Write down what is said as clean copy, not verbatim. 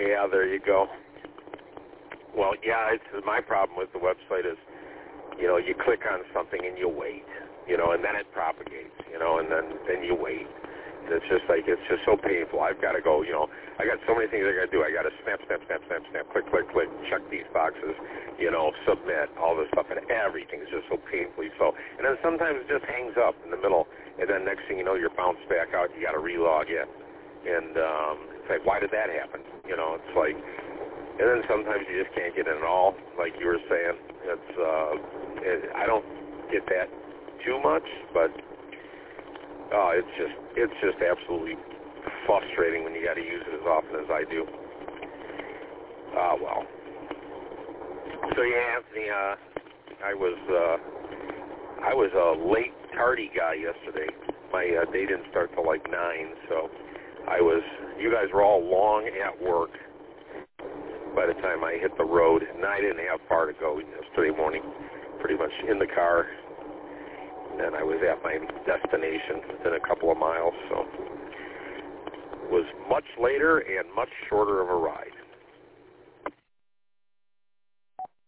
Yeah, there you go. Well, yeah, my problem with the website is, you click on something and you wait, and then it propagates, and then you wait. And it's just so painful. I've got to go, I got so many things I got to do. I got to snap, click, check these boxes, submit, all this stuff, and everything is just so painfully so. And then sometimes it just hangs up in the middle, and then next thing you know, you're bounced back out. You got to relog in, and it's like, why did that happen? It's like, and then sometimes you just can't get in at all, like you were saying. I don't get that too much, but it's just absolutely frustrating when you got to use it as often as I do. Well. So yeah, Anthony, I was a late, tardy guy yesterday. My day didn't start till like 9, so you guys were all long at work by the time I hit the road, and I didn't have far to go yesterday morning, pretty much in the car, and I was at my destination within a couple of miles, so it was much later and much shorter of a ride.